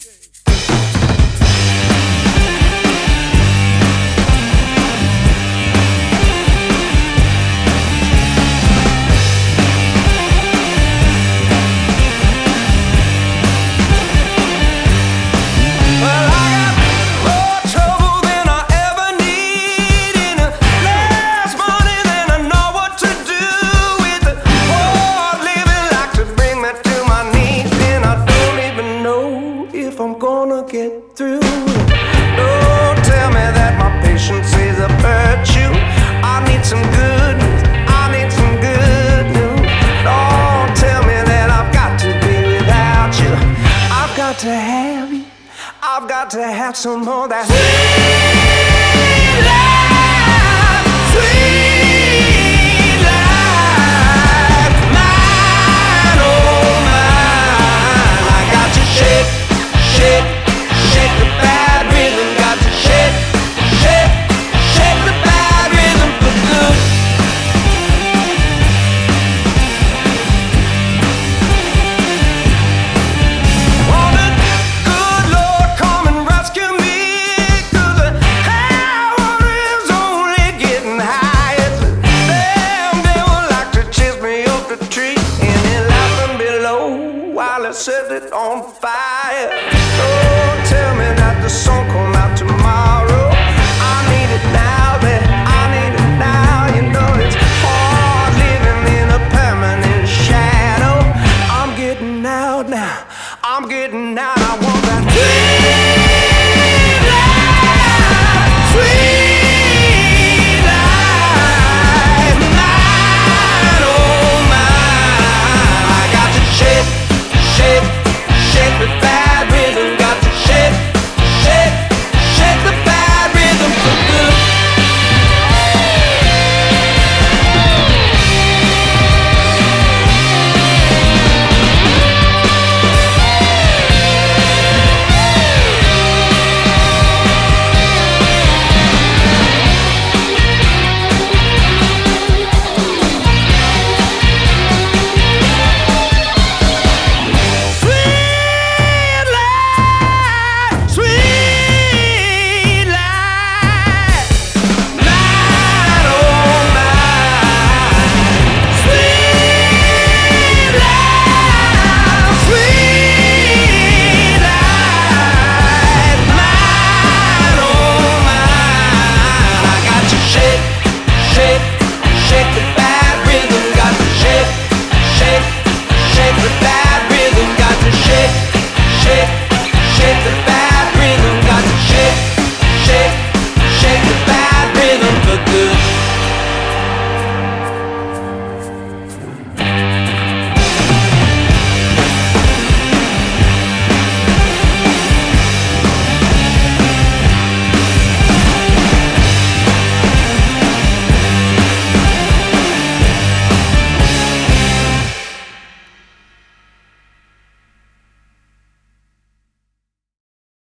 Get through. Don't tell me that my patience is a virtue. I need some good news. I need some good news. Don't tell me that I've got to be without you. I've got to have you. I've got to have some more of that sweet life, sweet life, mine, oh mine. I got to shake, shake. Shake the bad rhythm, got to shake, shake, shake the bad rhythm for good. Wanted, good Lord, come and rescue me, 'cause the hour is only getting higher. Damn devil like to chase me up the tree, and it laughing below while it set it on fire. Tell me that the sun come out tomorrow. I need it now, babe. I need it now. You know it's hard living in a permanent shadow. I'm getting out now. I'm getting out. I want that.